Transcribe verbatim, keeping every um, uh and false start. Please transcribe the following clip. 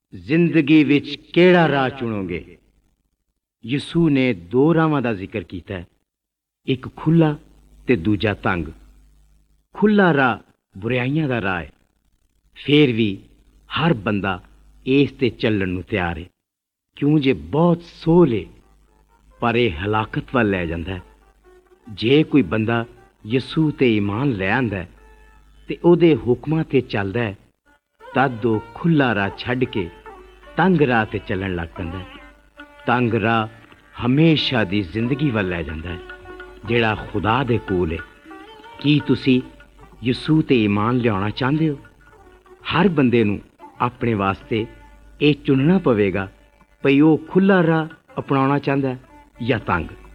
ਜ਼ਿੰਦਗੀ ਵਿੱਚ ਕਿਹੜਾ ਰਾਹ ਚੁਣੋਗੇ? ਯਿਸੂ ਨੇ ਦੋ ਰਾਹਾਂ ਦਾ ਜ਼ਿਕਰ ਕੀਤਾ ਹੈ, ਇੱਕ ਖੁੱਲ੍ਹਾ ਤੇ ਦੂਜਾ ਤੰਗ। ਖੁੱਲ੍ਹਾ ਰਾਹ ਬੁਰਾਈਆਂ ਦਾ ਰਾਹ ਹੈ, ਫੇਰ ਵੀ ਹਰ ਬੰਦਾ ਇਸ ਤੇ ਚੱਲਣ ਨੂੰ ਤਿਆਰ ਹੈ, ਕਿਉਂ ਜੇ ਬਹੁਤ ਸੋਲ ਹੈ, ਪਰ ਇਹ ਹਲਾਕਤ ਵੱਲ ਲੈ ਜਾਂਦਾ ਹੈ। ਜੇ ਕੋਈ ਬੰਦਾ ਯਿਸੂ ਤੇ ਈਮਾਨ ਲੈ ਆਂਦਾ ਤੇ ਉਹਦੇ ਹੁਕਮਾਂ ਤੇ ਚੱਲਦਾ ਹੈ, ਤਦ ਉਹ ਖੁੱਲ੍ਹਾ ਰਾਹ ਛੱਡ ਕੇ ਤੰਗ ਰਾਹ ਤੇ ਚੱਲਣ ਲੱਗ ਪੈਂਦਾ ਹੈ। ਤੰਗ ਰਾਹ ਹਮੇਸ਼ਾ ਦੀ ਜ਼ਿੰਦਗੀ ਵੱਲ ਲੈ ਜਾਂਦਾ ਹੈ, ਜਿਹੜਾ ਖੁਦਾ ਦੇ ਕੋਲ ਹੈ। ਕੀ ਤੁਸੀਂ ਯਿਸੂ ਤੇ ਈਮਾਨ ਲਿਆਉਣਾ ਚਾਹੁੰਦੇ ਹੋ? ਹਰ ਬੰਦੇ ਨੂੰ ਆਪਣੇ ਵਾਸਤੇ ਇਹ ਚੁਣਨਾ ਪਵੇਗਾ ਭਈ ਉਹ ਖੁੱਲ੍ਹਾ ਰਾਹ ਅਪਣਾਉਣਾ ਚਾਹੁੰਦਾ ਜਾਂ ਤੰਗ।